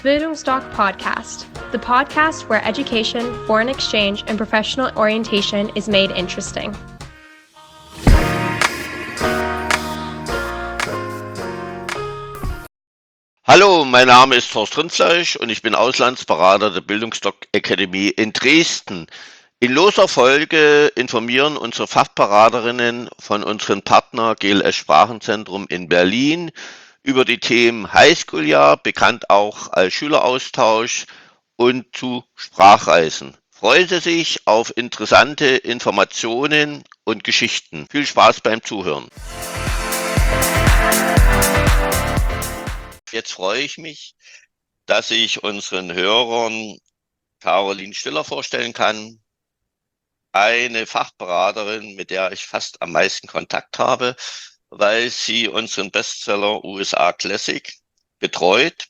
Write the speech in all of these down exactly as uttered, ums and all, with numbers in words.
Bildungsdoc Podcast, the podcast where education, foreign exchange, and professional orientation is made interesting. Hallo, mein Name ist Horst Rindfleisch und ich bin Auslandsberater der Bildungsdoc Academy in Dresden. In loser Folge informieren unsere Fachberaterinnen von unserem Partner G L S Sprachenzentrum in Berlin über die Themen Highschool-Jahr, bekannt auch als Schüleraustausch, und zu Sprachreisen. Freuen Sie sich auf interessante Informationen und Geschichten. Viel Spaß beim Zuhören. Jetzt freue ich mich, dass ich unseren Hörern Caroline Stiller vorstellen kann, eine Fachberaterin, mit der ich fast am meisten Kontakt habe, weil sie unseren Bestseller U S A Classic betreut.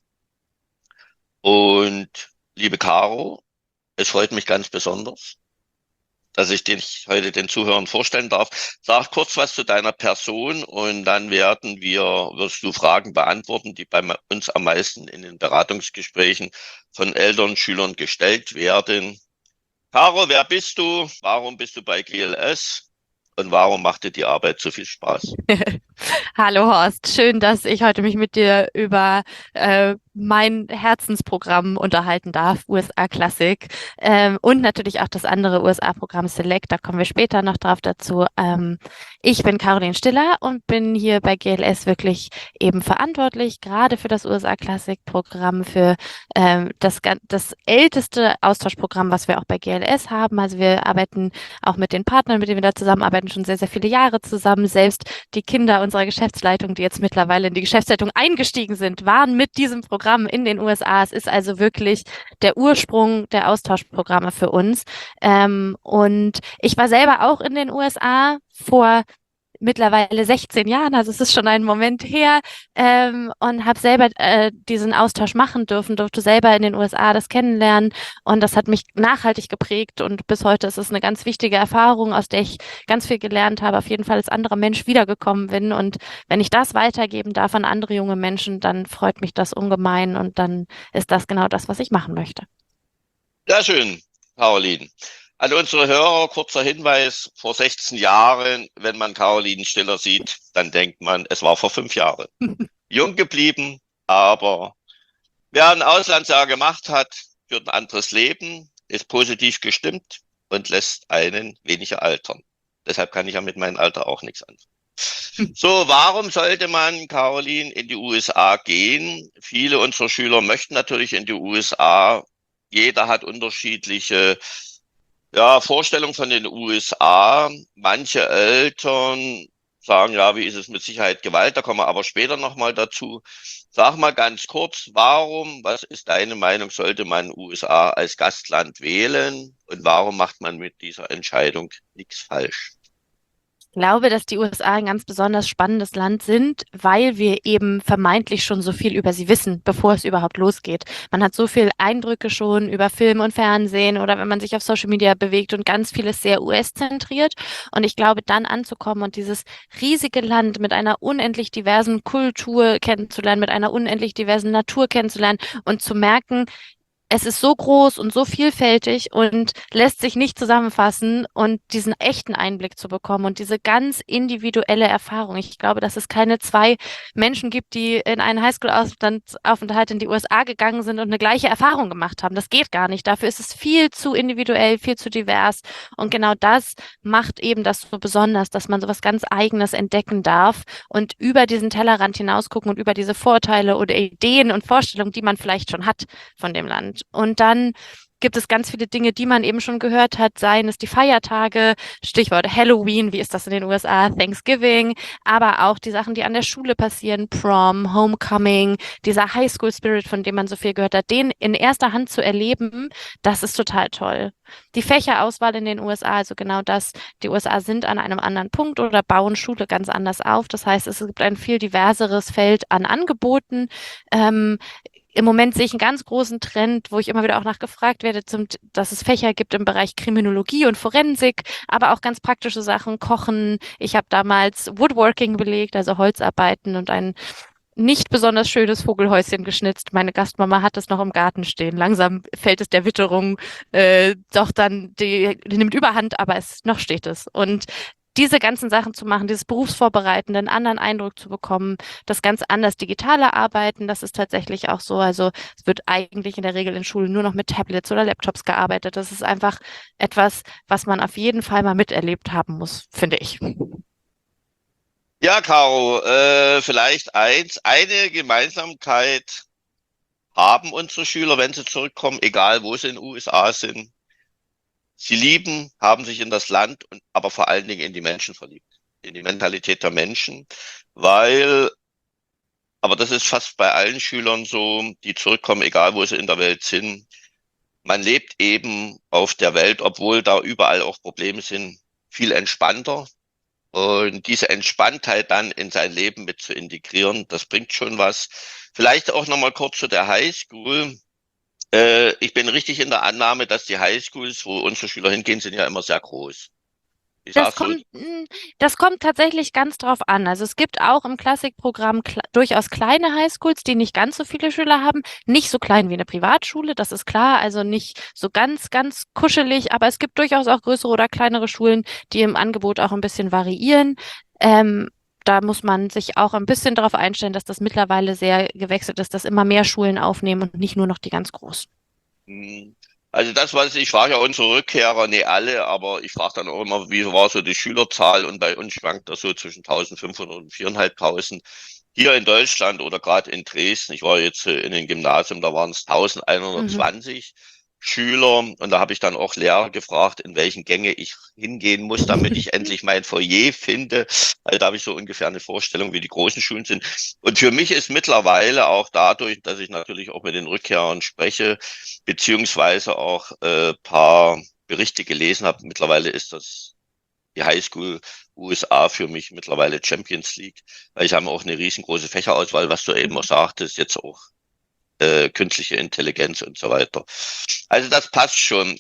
Und liebe Caro, es freut mich ganz besonders, dass ich dich heute den Zuhörern vorstellen darf. Sag kurz was zu deiner Person und dann werden wir, wirst du Fragen beantworten, die bei uns am meisten in den Beratungsgesprächen von Eltern, Schülern gestellt werden. Caro, wer bist du? Warum bist du bei G L S? Und warum macht dir die Arbeit so viel Spaß? Hallo Horst, schön, dass ich heute mich mit dir über äh, mein Herzensprogramm unterhalten darf, U S A Classic, ähm, und natürlich auch das andere U S A-Programm Select, da kommen wir später noch drauf dazu. Ähm, ich bin Caroline Stiller und bin hier bei G L S wirklich eben verantwortlich, gerade für das U S A Classic-Programm, für ähm, das, das älteste Austauschprogramm, was wir auch bei G L S haben. Also wir arbeiten auch mit den Partnern, mit denen wir da zusammenarbeiten, schon sehr, sehr viele Jahre zusammen. Selbst die Kinder unserer Geschäftsleitung, die jetzt mittlerweile in die Geschäftsleitung eingestiegen sind, waren mit diesem Programm in den U S A. Es ist also wirklich der Ursprung der Austauschprogramme für uns. Ähm, und ich war selber auch in den U S A vor mittlerweile sechzehn Jahren, also es ist schon ein Moment her, ähm, und habe selber äh, diesen Austausch machen dürfen, durfte selber in den U S A das kennenlernen, und das hat mich nachhaltig geprägt, und bis heute ist es eine ganz wichtige Erfahrung, aus der ich ganz viel gelernt habe, auf jeden Fall als anderer Mensch wiedergekommen bin, und wenn ich das weitergeben darf an andere junge Menschen, dann freut mich das ungemein, und dann ist das genau das, was ich machen möchte. Sehr schön, Caroline. An unsere Hörer kurzer Hinweis: Vor sechzehn Jahren, wenn man Caroline Stiller sieht, dann denkt man, es war vor fünf Jahren. Jung geblieben, aber wer ein Auslandsjahr gemacht hat, führt ein anderes Leben, ist positiv gestimmt und lässt einen weniger altern. Deshalb kann ich ja mit meinem Alter auch nichts anfangen. So, warum sollte man, Caroline, in die U S A gehen? Viele unserer Schüler möchten natürlich in die U S A. Jeder hat unterschiedliche Ja, Vorstellung von den U S A. Manche Eltern sagen, ja, wie ist es mit Sicherheit Gewalt? Da kommen wir aber später nochmal dazu. Sag mal ganz kurz, warum, was ist deine Meinung, sollte man U S A als Gastland wählen? Und warum macht man mit dieser Entscheidung nichts falsch? Ich glaube, dass die U S A ein ganz besonders spannendes Land sind, weil wir eben vermeintlich schon so viel über sie wissen, bevor es überhaupt losgeht. Man hat so viel Eindrücke schon über Film und Fernsehen oder wenn man sich auf Social Media bewegt, und ganz vieles sehr U S-zentriert. Und ich glaube, dann anzukommen und dieses riesige Land mit einer unendlich diversen Kultur kennenzulernen, mit einer unendlich diversen Natur kennenzulernen und zu merken, es ist so groß und so vielfältig und lässt sich nicht zusammenfassen, und diesen echten Einblick zu bekommen und diese ganz individuelle Erfahrung. Ich glaube, dass es keine zwei Menschen gibt, die in einen Highschool-Aufenthalt in die U S A gegangen sind und eine gleiche Erfahrung gemacht haben. Das geht gar nicht. Dafür ist es viel zu individuell, viel zu divers. Und genau das macht eben das so besonders, dass man so was ganz Eigenes entdecken darf und über diesen Tellerrand hinausgucken und über diese Vorteile oder Ideen und Vorstellungen, die man vielleicht schon hat von dem Land. Und dann gibt es ganz viele Dinge, die man eben schon gehört hat, seien es die Feiertage, Stichwort Halloween, wie ist das in den U S A, Thanksgiving, aber auch die Sachen, die an der Schule passieren, Prom, Homecoming, dieser Highschool-Spirit, von dem man so viel gehört hat, den in erster Hand zu erleben, das ist total toll. Die Fächerauswahl in den U S A, also genau das, die U S A sind an einem anderen Punkt oder bauen Schule ganz anders auf. Das heißt, es gibt ein viel diverseres Feld an Angeboten. Ähm, Im Moment sehe ich einen ganz großen Trend, wo ich immer wieder auch nachgefragt werde, zum, dass es Fächer gibt im Bereich Kriminologie und Forensik, aber auch ganz praktische Sachen, Kochen. Ich habe damals Woodworking belegt, also Holzarbeiten, und ein nicht besonders schönes Vogelhäuschen geschnitzt. Meine Gastmama hat es noch im Garten stehen. Langsam fällt es der Witterung äh, doch dann, die, die nimmt Überhand, aber es noch steht es. Und diese ganzen Sachen zu machen, dieses Berufsvorbereiten, einen anderen Eindruck zu bekommen, das ganz anders digitale Arbeiten, das ist tatsächlich auch so. Also es wird eigentlich in der Regel in Schulen nur noch mit Tablets oder Laptops gearbeitet. Das ist einfach etwas, was man auf jeden Fall mal miterlebt haben muss, finde ich. Ja, Caro, äh, vielleicht eins, eine Gemeinsamkeit haben unsere Schüler, wenn sie zurückkommen, egal wo sie in den U S A sind. Sie lieben, haben sich in das Land, und aber vor allen Dingen in die Menschen verliebt, in die Mentalität der Menschen, weil, aber das ist fast bei allen Schülern so, die zurückkommen, egal wo sie in der Welt sind. Man lebt eben auf der Welt, obwohl da überall auch Probleme sind, viel entspannter. Und diese Entspanntheit dann in sein Leben mit zu integrieren, das bringt schon was. Vielleicht auch nochmal kurz zu der Highschool. Äh, ich bin richtig in der Annahme, dass die Highschools, wo unsere Schüler hingehen, sind ja immer sehr groß. Wie Das sagst du? kommt, mh, das kommt tatsächlich ganz drauf an. Also es gibt auch im Klassikprogramm kle durchaus kleine Highschools, die nicht ganz so viele Schüler haben. Nicht so klein wie eine Privatschule, das ist klar. Also nicht so ganz, ganz kuschelig, aber es gibt durchaus auch größere oder kleinere Schulen, die im Angebot auch ein bisschen variieren. Ähm, Da muss man sich auch ein bisschen darauf einstellen, dass das mittlerweile sehr gewechselt ist, dass immer mehr Schulen aufnehmen und nicht nur noch die ganz großen. Hm. Also das, was ich frage ja unsere Rückkehrer, nee alle, aber ich frage dann auch immer, wie war so die Schülerzahl, und bei uns schwankt das so zwischen eintausendfünfhundert und viertausendfünfhundert. Hier in Deutschland oder gerade in Dresden, ich war jetzt äh, in einem Gymnasium, da waren es Mhm. eintausendeinhundertzwanzig Schüler, und da habe ich dann auch Lehrer gefragt, in welchen Gänge ich hingehen muss, damit ich endlich mein Foyer finde. Also da habe ich so ungefähr eine Vorstellung, wie die großen Schulen sind. Und für mich ist mittlerweile auch dadurch, dass ich natürlich auch mit den Rückkehrern spreche, beziehungsweise auch äh, paar Berichte gelesen habe, mittlerweile ist das die Highschool U S A für mich mittlerweile Champions League, weil ich habe auch eine riesengroße Fächerauswahl, was du eben auch sagtest, jetzt auch äh, künstliche Intelligenz und so weiter. Also das passt schon.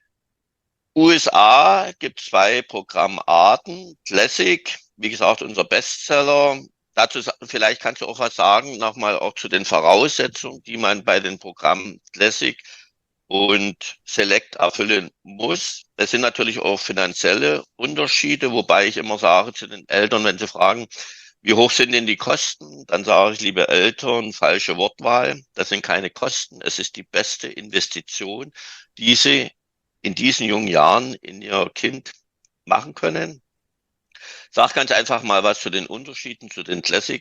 U S A gibt zwei Programmarten. Classic, wie gesagt, unser Bestseller. Dazu sa- vielleicht kannst du auch was sagen, nochmal auch zu den Voraussetzungen, die man bei den Programmen Classic und Select erfüllen muss. Es sind natürlich auch finanzielle Unterschiede, wobei ich immer sage zu den Eltern, wenn sie fragen, wie hoch sind denn die Kosten? Dann sage ich, liebe Eltern, falsche Wortwahl. Das sind keine Kosten. Es ist die beste Investition, die Sie in diesen jungen Jahren in Ihr Kind machen können. Sag ganz einfach mal was zu den Unterschieden zu den Classic,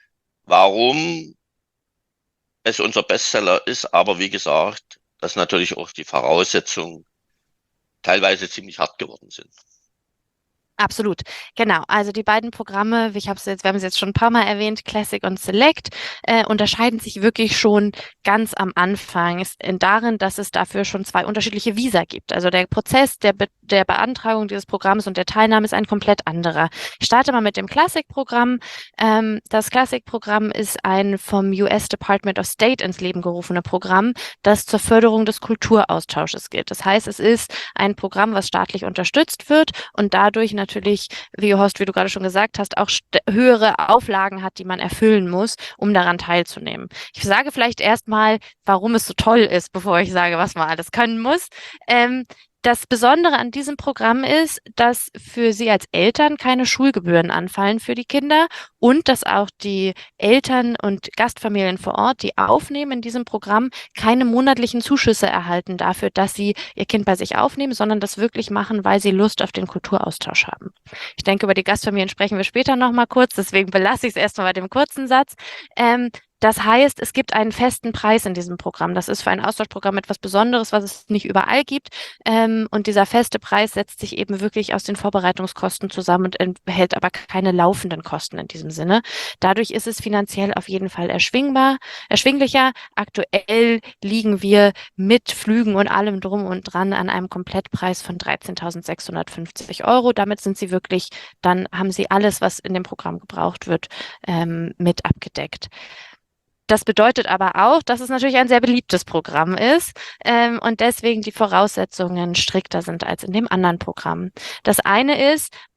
warum es unser Bestseller ist, aber wie gesagt, dass natürlich auch die Voraussetzungen teilweise ziemlich hart geworden sind. Absolut, genau. Also die beiden Programme, ich habe es jetzt, wir haben es jetzt schon ein paar Mal erwähnt, Classic und Select, äh, unterscheiden sich wirklich schon ganz am Anfang ist in darin, dass es dafür schon zwei unterschiedliche Visa gibt. Also der Prozess der, Be der Beantragung dieses Programms und der Teilnahme ist ein komplett anderer. Ich starte mal mit dem Classic-Programm. Ähm, das Classic-Programm ist ein vom U S Department of State ins Leben gerufene Programm, das zur Förderung des Kulturaustausches gilt. Das heißt, es ist ein Programm, was staatlich unterstützt wird und dadurch natürlich, wie Horst, wie du gerade schon gesagt hast, auch höhere Auflagen hat, die man erfüllen muss, um daran teilzunehmen. Ich sage vielleicht erstmal, warum es so toll ist, bevor ich sage, was man alles können muss. Ähm, Das Besondere an diesem Programm ist, dass für Sie als Eltern keine Schulgebühren anfallen für die Kinder und dass auch die Eltern und Gastfamilien vor Ort, die aufnehmen in diesem Programm, keine monatlichen Zuschüsse erhalten dafür, dass sie ihr Kind bei sich aufnehmen, sondern das wirklich machen, weil sie Lust auf den Kulturaustausch haben. Ich denke, über die Gastfamilien sprechen wir später nochmal kurz, deswegen belasse ich es erstmal bei dem kurzen Satz. Ähm, Das heißt, es gibt einen festen Preis in diesem Programm. Das ist für ein Austauschprogramm etwas Besonderes, was es nicht überall gibt. Ähm, und dieser feste Preis setzt sich eben wirklich aus den Vorbereitungskosten zusammen und enthält aber keine laufenden Kosten in diesem Sinne. Dadurch ist es finanziell auf jeden Fall erschwingbar, erschwinglicher. Aktuell liegen wir mit Flügen und allem drum und dran an einem Komplettpreis von dreizehntausendsechshundertfünfzig Euro. Damit sind Sie wirklich, dann haben Sie alles, was in dem Programm gebraucht wird, ähm, mit abgedeckt. Das bedeutet aber auch, dass es natürlich ein sehr beliebtes Programm ist ähm, und deswegen die Voraussetzungen strikter sind als in dem anderen Programm. Das eine ist,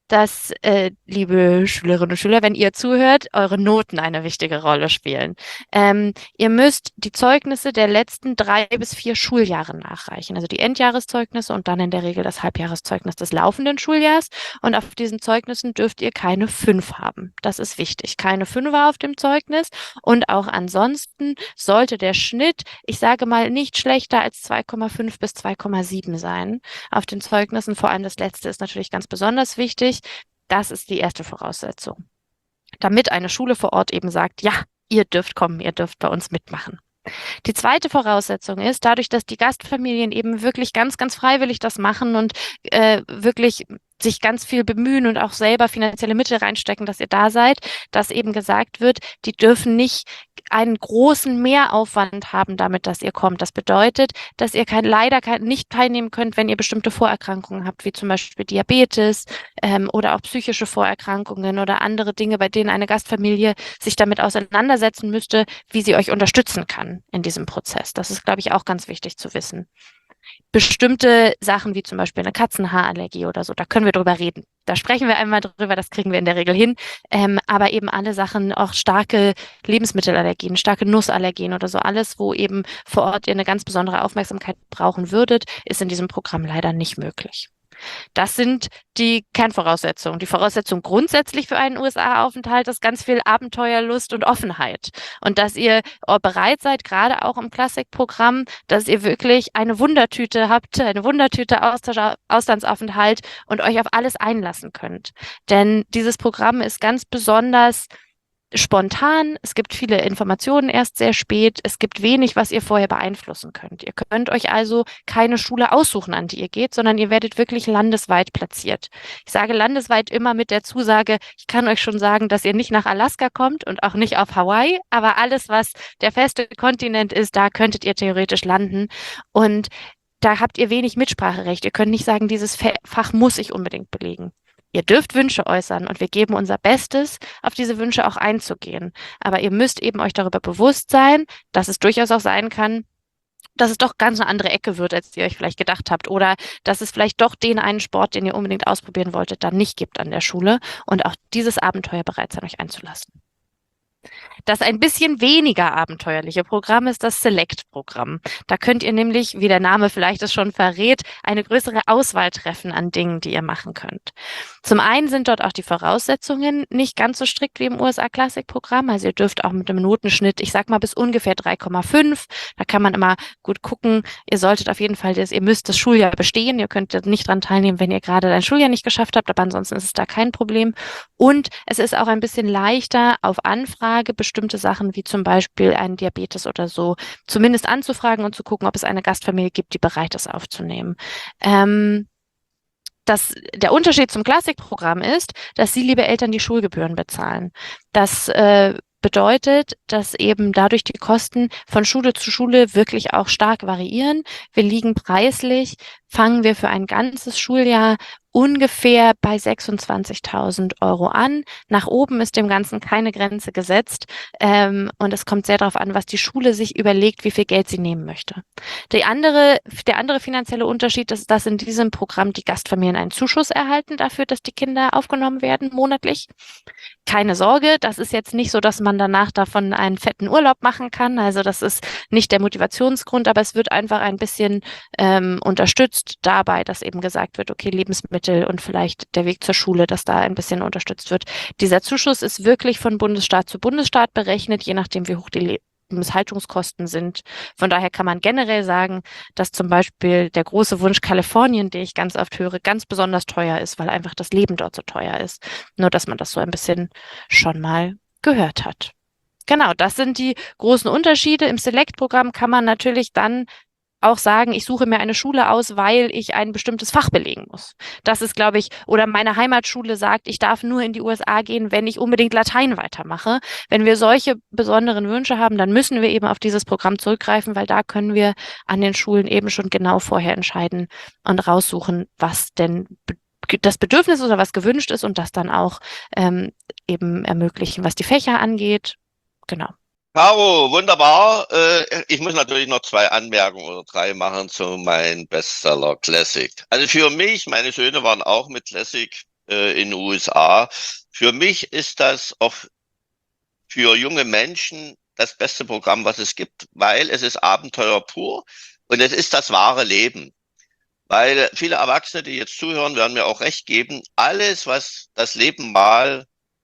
dass, äh, liebe Schülerinnen und Schüler, wenn ihr zuhört, eure Noten eine wichtige Rolle spielen. Ähm, ihr müsst die Zeugnisse der letzten drei bis vier Schuljahre nachreichen, also die Endjahreszeugnisse und dann in der Regel das Halbjahreszeugnis des laufenden Schuljahrs. Und auf diesen Zeugnissen dürft ihr keine fünf haben. Das ist wichtig. Keine Fünfer auf dem Zeugnis. Und auch ansonsten sollte der Schnitt, ich sage mal, nicht schlechter als zwei Komma fünf bis zwei Komma sieben sein auf den Zeugnissen. Vor allem das letzte ist natürlich ganz besonders wichtig. Das ist die erste Voraussetzung, damit eine Schule vor Ort eben sagt, ja, ihr dürft kommen, ihr dürft bei uns mitmachen. Die zweite Voraussetzung ist, dadurch, dass die Gastfamilien eben wirklich ganz, ganz freiwillig das machen und äh, wirklich sich ganz viel bemühen und auch selber finanzielle Mittel reinstecken, dass ihr da seid, dass eben gesagt wird, die dürfen nicht einen großen Mehraufwand haben damit, dass ihr kommt. Das bedeutet, dass ihr kein, leider kein, nicht teilnehmen könnt, wenn ihr bestimmte Vorerkrankungen habt, wie zum Beispiel Diabetes ähm, oder auch psychische Vorerkrankungen oder andere Dinge, bei denen eine Gastfamilie sich damit auseinandersetzen müsste, wie sie euch unterstützen kann in diesem Prozess. Das ist, glaube ich, auch ganz wichtig zu wissen. Bestimmte Sachen wie zum Beispiel eine Katzenhaarallergie oder so, da können wir drüber reden. Da sprechen wir einmal drüber, das kriegen wir in der Regel hin. Ähm, aber eben alle Sachen, auch starke Lebensmittelallergien, starke Nussallergien oder so, alles, wo eben vor Ort ihr eine ganz besondere Aufmerksamkeit brauchen würdet, ist in diesem Programm leider nicht möglich. Das sind die Kernvoraussetzungen. Die Voraussetzung grundsätzlich für einen U S A-Aufenthalt ist ganz viel Abenteuerlust und Offenheit. Und dass ihr bereit seid, gerade auch im Klassikprogramm, dass ihr wirklich eine Wundertüte habt, eine Wundertüte Austausch, Auslandsaufenthalt und euch auf alles einlassen könnt. Denn dieses Programm ist ganz besonders spontan, es gibt viele Informationen erst sehr spät, es gibt wenig, was ihr vorher beeinflussen könnt. Ihr könnt euch also keine Schule aussuchen, an die ihr geht, sondern ihr werdet wirklich landesweit platziert. Ich sage landesweit immer mit der Zusage, ich kann euch schon sagen, dass ihr nicht nach Alaska kommt und auch nicht auf Hawaii, aber alles, was der feste Kontinent ist, da könntet ihr theoretisch landen und da habt ihr wenig Mitspracherecht. Ihr könnt nicht sagen, dieses Fach muss ich unbedingt belegen. Ihr dürft Wünsche äußern und wir geben unser Bestes, auf diese Wünsche auch einzugehen. Aber ihr müsst eben euch darüber bewusst sein, dass es durchaus auch sein kann, dass es doch ganz eine andere Ecke wird, als ihr euch vielleicht gedacht habt. Oder dass es vielleicht doch den einen Sport, den ihr unbedingt ausprobieren wolltet, dann nicht gibt an der Schule. Und auch dieses Abenteuer bereit sein, euch einzulassen. Das ein bisschen weniger abenteuerliche Programm ist das Select-Programm. Da könnt ihr nämlich, wie der Name vielleicht es schon verrät, eine größere Auswahl treffen an Dingen, die ihr machen könnt. Zum einen sind dort auch die Voraussetzungen nicht ganz so strikt wie im U S A-Klassik-Programm. Also ihr dürft auch mit einem Notenschnitt, ich sag mal bis ungefähr drei Komma fünf, da kann man immer gut gucken. Ihr solltet auf jeden Fall, das, ihr müsst das Schuljahr bestehen. Ihr könnt nicht dran teilnehmen, wenn ihr gerade ein Schuljahr nicht geschafft habt, aber ansonsten ist es da kein Problem. Und es ist auch ein bisschen leichter auf Anfrage bestimmte Sachen wie zum Beispiel einen Diabetes oder so zumindest anzufragen und zu gucken, ob es eine Gastfamilie gibt, die bereit ist aufzunehmen. Ähm, das, der Unterschied zum Klassikprogramm ist, dass Sie, liebe Eltern, die Schulgebühren bezahlen. Das äh, bedeutet, dass eben dadurch die Kosten von Schule zu Schule wirklich auch stark variieren. Wir liegen preislich, fangen wir für ein ganzes Schuljahr ungefähr bei sechsundzwanzigtausend Euro an. Nach oben ist dem Ganzen keine Grenze gesetzt ähm, und es kommt sehr darauf an, was die Schule sich überlegt, wie viel Geld sie nehmen möchte. Die andere, der andere finanzielle Unterschied ist, dass in diesem Programm die Gastfamilien einen Zuschuss erhalten dafür, dass die Kinder aufgenommen werden monatlich. Keine Sorge, das ist jetzt nicht so, dass man danach davon einen fetten Urlaub machen kann. Also das ist nicht der Motivationsgrund, aber es wird einfach ein bisschen ähm, unterstützt dabei, dass eben gesagt wird, okay, Lebensmittel und vielleicht der Weg zur Schule, dass da ein bisschen unterstützt wird. Dieser Zuschuss ist wirklich von Bundesstaat zu Bundesstaat berechnet, je nachdem, wie hoch die Lebenshaltungskosten sind. Von daher kann man generell sagen, dass zum Beispiel der große Wunsch Kalifornien, den ich ganz oft höre, ganz besonders teuer ist, weil einfach das Leben dort so teuer ist. Nur, dass man das so ein bisschen schon mal gehört hat. Genau, das sind die großen Unterschiede. Im Select-Programm kann man natürlich dann auch sagen, ich suche mir eine Schule aus, weil ich ein bestimmtes Fach belegen muss. Das ist, glaube ich, oder meine Heimatschule sagt, ich darf nur in die U S A gehen, wenn ich unbedingt Latein weitermache. Wenn wir solche besonderen Wünsche haben, dann müssen wir eben auf dieses Programm zurückgreifen, weil da können wir an den Schulen eben schon genau vorher entscheiden und raussuchen, was denn das Bedürfnis oder was gewünscht ist und das dann auch ähm, eben ermöglichen, was die Fächer angeht. Genau. Caro, wunderbar. Äh, ich muss natürlich noch zwei Anmerkungen oder drei machen zu meinem Bestseller Classic. Also für mich, meine Söhne waren auch mit Classic äh, in den U S A. Für mich ist das auch für junge Menschen das beste Programm, was es gibt, weil es ist Abenteuer pur und es ist das wahre Leben. Weil viele Erwachsene, die jetzt zuhören, werden mir auch recht geben, alles, was das Leben mal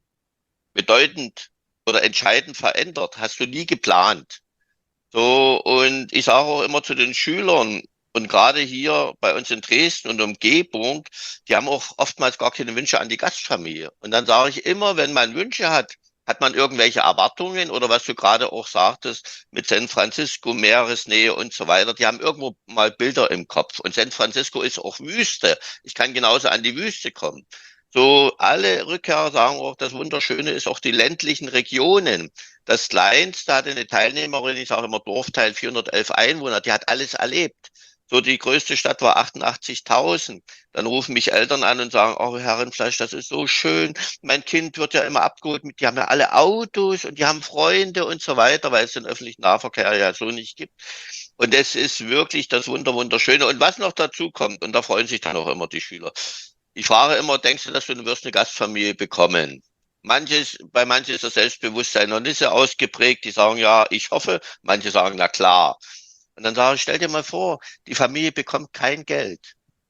bedeutend oder entscheidend verändert, hast du nie geplant. So, und ich sage auch immer zu den Schülern, und gerade hier bei uns in Dresden und Umgebung, die haben auch oftmals gar keine Wünsche an die Gastfamilie. Und dann sage ich immer, wenn man Wünsche hat, hat man irgendwelche Erwartungen oder was du gerade auch sagtest mit San Francisco, Meeresnähe und so weiter. Die haben irgendwo mal Bilder im Kopf. Und San Francisco ist auch Wüste. Ich kann genauso an die Wüste kommen. So, alle Rückkehrer sagen auch, das Wunderschöne ist auch die ländlichen Regionen. Das Kleinste hatte eine Teilnehmerin, ich sage immer Dorfteil, vierhundertelf Einwohner, die hat alles erlebt. So, die größte Stadt war achtundachtzigtausend. Dann rufen mich Eltern an und sagen, oh, Herr Rindfleisch, das ist so schön. Mein Kind wird ja immer abgeholt mit, die haben ja alle Autos und die haben Freunde und so weiter, weil es den öffentlichen Nahverkehr ja so nicht gibt. Und es ist wirklich das Wunder, Wunderschöne. Und was noch dazu kommt, und da freuen sich dann auch immer die Schüler. Ich frage immer, denkst du, dass du, du wirst eine Gastfamilie bekommen? Manches, bei manchen ist das Selbstbewusstsein noch nicht so ausgeprägt. Die sagen, ja, ich hoffe. Manche sagen, na klar. Und dann sage ich, stell dir mal vor, die Familie bekommt kein Geld.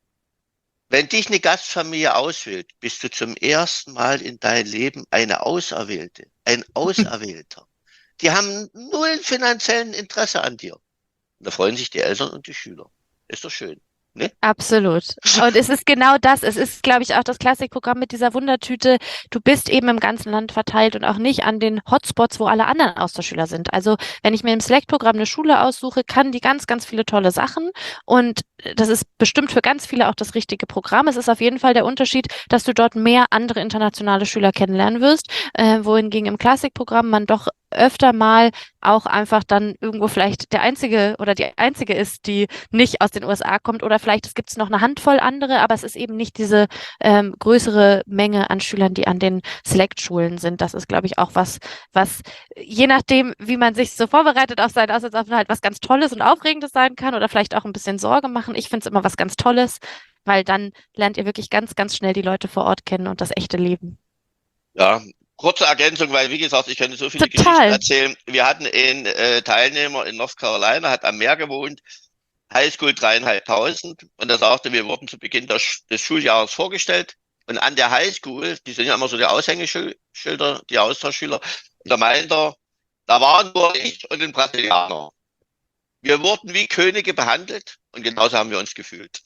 Wenn dich eine Gastfamilie auswählt, bist du zum ersten Mal in deinem Leben eine Auserwählte, ein Auserwählter. Die haben null finanziellen Interesse an dir. Und da freuen sich die Eltern und die Schüler. Ist doch schön. Ne? Absolut. Und es ist genau das. Es ist, glaube ich, auch das Klassikprogramm mit dieser Wundertüte. Du bist eben im ganzen Land verteilt und auch nicht an den Hotspots, wo alle anderen Austauschschüler sind. Also wenn ich mir im Select-Programm eine Schule aussuche, kann die ganz, ganz viele tolle Sachen. Und das ist bestimmt für ganz viele auch das richtige Programm. Es ist auf jeden Fall der Unterschied, dass du dort mehr andere internationale Schüler kennenlernen wirst, äh, wohingegen im Klassikprogramm man doch öfter mal auch einfach dann irgendwo vielleicht der Einzige oder die Einzige ist, die nicht aus den U S A kommt oder vielleicht gibt es noch eine Handvoll andere, aber es ist eben nicht diese ähm, größere Menge an Schülern, die an den Select-Schulen sind. Das ist, glaube ich, auch was, was je nachdem, wie man sich so vorbereitet auf seinen Auslandsaufenthalt, was ganz Tolles und Aufregendes sein kann oder vielleicht auch ein bisschen Sorge machen. Ich finde es immer was ganz Tolles, weil dann lernt ihr wirklich ganz, ganz schnell die Leute vor Ort kennen und das echte Leben. Ja, kurze Ergänzung, weil wie gesagt, ich könnte so viele Total. Geschichten erzählen. Wir hatten einen äh, Teilnehmer in North Carolina, hat am Meer gewohnt, Highschool dreieinhalbtausend und er sagte, wir wurden zu Beginn des, des Schuljahres vorgestellt und an der Highschool, die sind ja immer so die Aushängeschilder, die Austauschschüler, und da meinte er, da waren nur ich und ein Brasilianer. Wir wurden wie Könige behandelt und genauso haben wir uns gefühlt.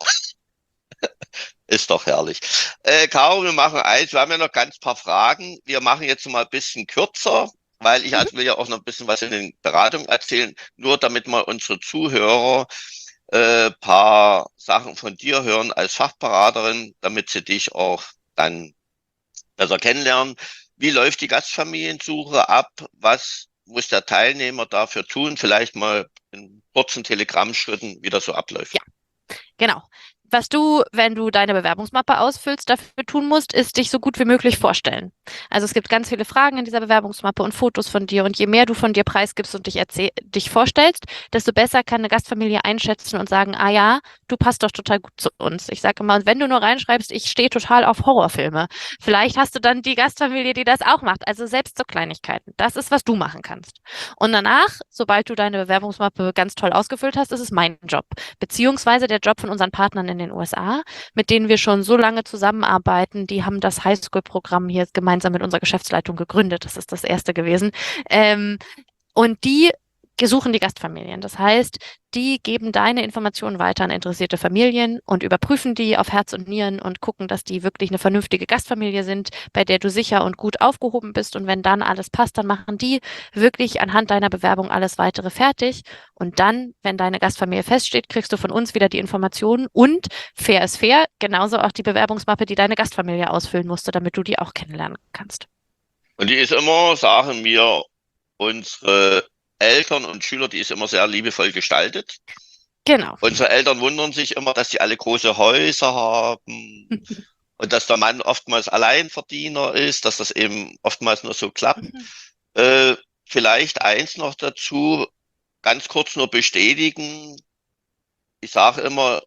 Ist doch herrlich. Äh, Caro, wir machen eins. Wir haben ja noch ganz paar Fragen. Wir machen jetzt mal ein bisschen kürzer, weil ich also will ja auch noch ein bisschen was in den Beratungen erzählen, nur damit mal unsere Zuhörer äh, paar Sachen von dir hören als Fachberaterin, damit sie dich auch dann besser kennenlernen. Wie läuft die Gastfamiliensuche ab? Was muss der Teilnehmer dafür tun? Vielleicht mal in kurzen Telegrammschritten, wie das so abläuft. Ja. Genau. Was du, wenn du deine Bewerbungsmappe ausfüllst, dafür tun musst, ist dich so gut wie möglich vorstellen. Also es gibt ganz viele Fragen in dieser Bewerbungsmappe und Fotos von dir. Und je mehr du von dir preisgibst und dich, erzähl dich vorstellst, desto besser kann eine Gastfamilie einschätzen und sagen, ah ja, du passt doch total gut zu uns. Ich sage immer, wenn du nur reinschreibst, ich stehe total auf Horrorfilme, vielleicht hast du dann die Gastfamilie, die das auch macht. Also selbst so Kleinigkeiten. Das ist, was du machen kannst. Und danach, sobald du deine Bewerbungsmappe ganz toll ausgefüllt hast, ist es mein Job. Beziehungsweise der Job von unseren Partnern in den U S A, mit denen wir schon so lange zusammenarbeiten. Die haben das Highschool-Programm hier gemeinsam mit unserer Geschäftsleitung gegründet. Das ist das erste gewesen. Ähm, und die suchen die Gastfamilien. Das heißt, die geben deine Informationen weiter an interessierte Familien und überprüfen die auf Herz und Nieren und gucken, dass die wirklich eine vernünftige Gastfamilie sind, bei der du sicher und gut aufgehoben bist. Und wenn dann alles passt, dann machen die wirklich anhand deiner Bewerbung alles weitere fertig. Und dann, wenn deine Gastfamilie feststeht, kriegst du von uns wieder die Informationen und fair ist fair, genauso auch die Bewerbungsmappe, die deine Gastfamilie ausfüllen musste, damit du die auch kennenlernen kannst. Und die ist immer, sagen wir, unsere Eltern und Schüler, die ist immer sehr liebevoll gestaltet. Genau. Unsere Eltern wundern sich immer, dass die alle große Häuser haben und dass der Mann oftmals Alleinverdiener ist, dass das eben oftmals nur so klappt. Mhm. Äh, vielleicht eins noch dazu, ganz kurz nur bestätigen. Ich sage immer,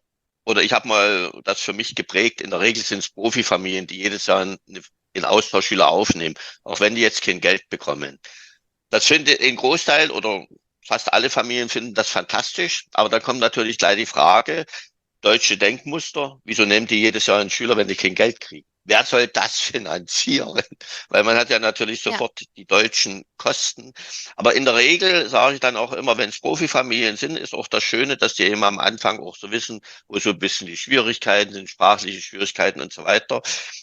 oder ich habe mal das für mich geprägt, in der Regel sind es Profifamilien, die jedes Jahr einen, einen Austauschschüler aufnehmen, auch wenn die jetzt kein Geld bekommen. Das finde ein Großteil oder fast alle Familien finden das fantastisch, aber da kommt natürlich gleich die Frage, deutsche Denkmuster, wieso nehmen die jedes Jahr einen Schüler, wenn die kein Geld kriegen? Wer soll das finanzieren? Weil man hat ja natürlich sofort ja. die deutschen Kosten. Aber in der Regel sage ich dann auch immer, wenn es Profifamilien sind, ist auch das Schöne, dass die immer am Anfang auch so wissen, wo so ein bisschen die Schwierigkeiten sind, sprachliche Schwierigkeiten und so weiter.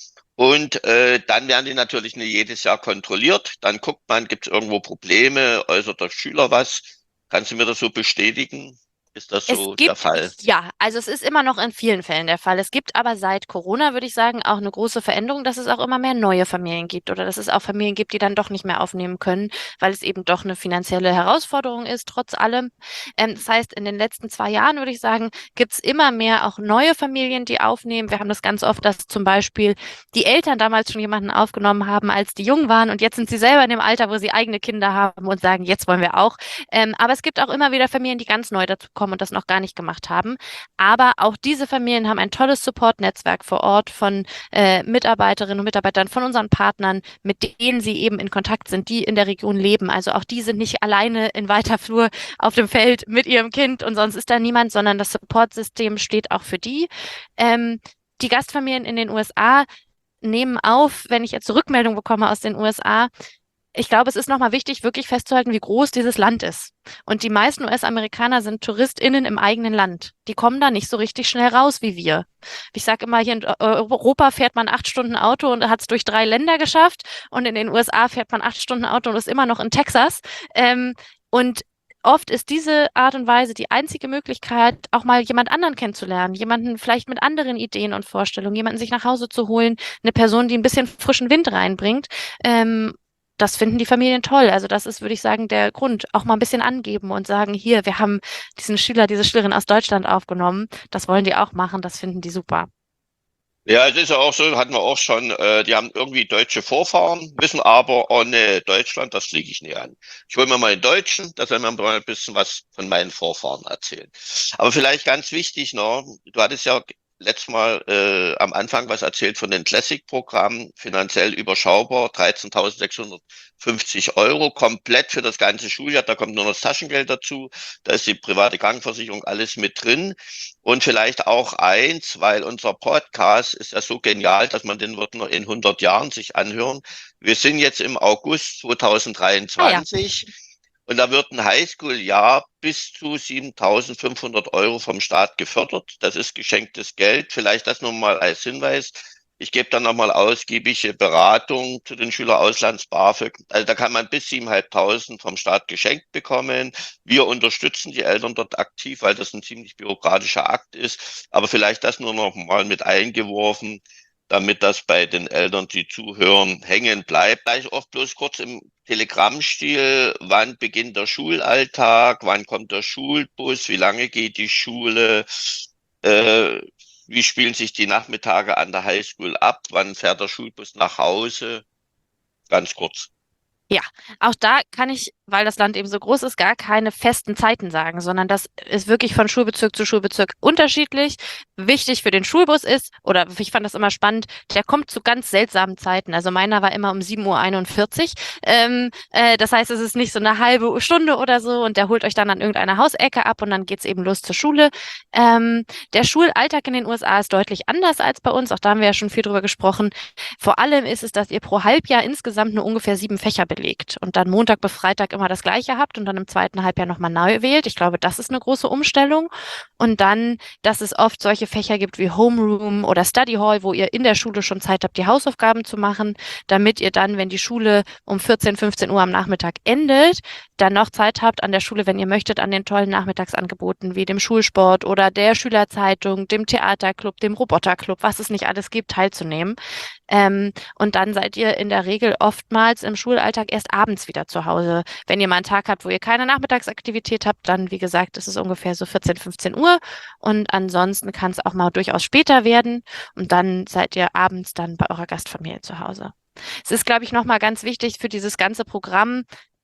Und äh, dann werden die natürlich nicht jedes Jahr kontrolliert. Dann guckt man, gibt es irgendwo Probleme, äußert der Schüler was? Kannst du mir das so bestätigen? Ist das so es gibt, der Fall? Ja, also es ist immer noch in vielen Fällen der Fall. Es gibt aber seit Corona, würde ich sagen, auch eine große Veränderung, dass es auch immer mehr neue Familien gibt oder dass es auch Familien gibt, die dann doch nicht mehr aufnehmen können, weil es eben doch eine finanzielle Herausforderung ist, trotz allem. Ähm, das heißt, in den letzten zwei Jahren, würde ich sagen, gibt es immer mehr auch neue Familien, die aufnehmen. Wir haben das ganz oft, dass zum Beispiel die Eltern damals schon jemanden aufgenommen haben, als die jung waren und jetzt sind sie selber in dem Alter, wo sie eigene Kinder haben und sagen, jetzt wollen wir auch. Ähm, aber es gibt auch immer wieder Familien, die ganz neu dazu kommen und das noch gar nicht gemacht haben. Aber auch diese Familien haben ein tolles Support-Netzwerk vor Ort von äh, Mitarbeiterinnen und Mitarbeitern, von unseren Partnern, mit denen sie eben in Kontakt sind, die in der Region leben. Also auch die sind nicht alleine in weiter Flur auf dem Feld mit ihrem Kind und sonst ist da niemand, sondern das Support-System steht auch für die. Ähm, die Gastfamilien in den U S A nehmen auf, wenn ich jetzt Rückmeldung bekomme aus den U S A, ich glaube, es ist nochmal wichtig, wirklich festzuhalten, wie groß dieses Land ist. Und die meisten U S-Amerikaner sind TouristInnen im eigenen Land. Die kommen da nicht so richtig schnell raus wie wir. Ich sage immer, hier in Europa fährt man acht Stunden Auto und hat es durch drei Länder geschafft. Und in den U S A fährt man acht Stunden Auto und ist immer noch in Texas. Ähm, und oft ist diese Art und Weise die einzige Möglichkeit, auch mal jemand anderen kennenzulernen, jemanden vielleicht mit anderen Ideen und Vorstellungen, jemanden sich nach Hause zu holen, eine Person, die ein bisschen frischen Wind reinbringt. Ähm, Das finden die Familien toll. Also das ist, würde ich sagen, der Grund. Auch mal ein bisschen angeben und sagen, hier, wir haben diesen Schüler, diese Schülerin aus Deutschland aufgenommen. Das wollen die auch machen. Das finden die super. Ja, es ist ja auch so, hatten wir auch schon, äh, die haben irgendwie deutsche Vorfahren, wissen aber, oh ne, Deutschland, das fliege ich nie an. Ich hole mir mal einen Deutschen, da soll man mal ein bisschen was von meinen Vorfahren erzählen. Aber vielleicht ganz wichtig noch, du hattest ja letztes Mal äh, am Anfang was erzählt von den Classic-Programmen, finanziell überschaubar, dreizehntausendsechshundertfünfzig Euro, komplett für das ganze Schuljahr, da kommt nur noch das Taschengeld dazu, da ist die private Krankenversicherung, alles mit drin. Und vielleicht auch eins, weil unser Podcast ist ja so genial, dass man den wird nur in hundert Jahren sich anhören. Wir sind jetzt im August zweitausenddreiundzwanzig. Ah, ja. Und da wird ein Highschool-Jahr bis zu siebentausendfünfhundert Euro vom Staat gefördert. Das ist geschenktes Geld. Vielleicht das nochmal als Hinweis. Ich gebe dann nochmal ausgiebige Beratung zu den Schülerauslands-BAföG. Also da kann man bis siebentausendfünfhundert vom Staat geschenkt bekommen. Wir unterstützen die Eltern dort aktiv, weil das ein ziemlich bürokratischer Akt ist. Aber vielleicht das nur noch mal mit eingeworfen, damit das bei den Eltern, die zuhören, hängen bleibt. Gleich oft bloß kurz im Telegrammstil, wann beginnt der Schulalltag, wann kommt der Schulbus, wie lange geht die Schule, äh, wie spielen sich die Nachmittage an der Highschool ab, wann fährt der Schulbus nach Hause? Ganz kurz. Ja, auch da kann ich, weil das Land eben so groß ist, gar keine festen Zeiten sagen, sondern das ist wirklich von Schulbezirk zu Schulbezirk unterschiedlich. Wichtig für den Schulbus ist, oder ich fand das immer spannend, der kommt zu ganz seltsamen Zeiten. Also meiner war immer um sieben Uhr einundvierzig. Ähm, äh, das heißt, es ist nicht so eine halbe Stunde oder so und der holt euch dann an irgendeiner Hausecke ab und dann geht's eben los zur Schule. Ähm, der Schulalltag in den U S A ist deutlich anders als bei uns. Auch da haben wir ja schon viel drüber gesprochen. Vor allem ist es, dass ihr pro Halbjahr insgesamt nur ungefähr sieben Fächer belegt und dann Montag bis Freitag immer das Gleiche habt und dann im zweiten Halbjahr nochmal neu wählt. Ich glaube, das ist eine große Umstellung. Und dann, dass es oft solche Fächer gibt wie Homeroom oder Study Hall, wo ihr in der Schule schon Zeit habt, die Hausaufgaben zu machen, damit ihr dann, wenn die Schule um vierzehn, fünfzehn Uhr am Nachmittag endet, dann noch Zeit habt an der Schule, wenn ihr möchtet, an den tollen Nachmittagsangeboten wie dem Schulsport oder der Schülerzeitung, dem Theaterclub, dem Roboterclub, was es nicht alles gibt, teilzunehmen. Ähm, und dann seid ihr in der Regel oftmals im Schulalltag erst abends wieder zu Hause. Wenn ihr mal einen Tag habt, wo ihr keine Nachmittagsaktivität habt, dann, wie gesagt, ist es ungefähr so vierzehn, fünfzehn Uhr. Und ansonsten kann es auch mal durchaus später werden. Und dann seid ihr abends dann bei eurer Gastfamilie zu Hause. Es ist, glaube ich, nochmal ganz wichtig für dieses ganze Programm,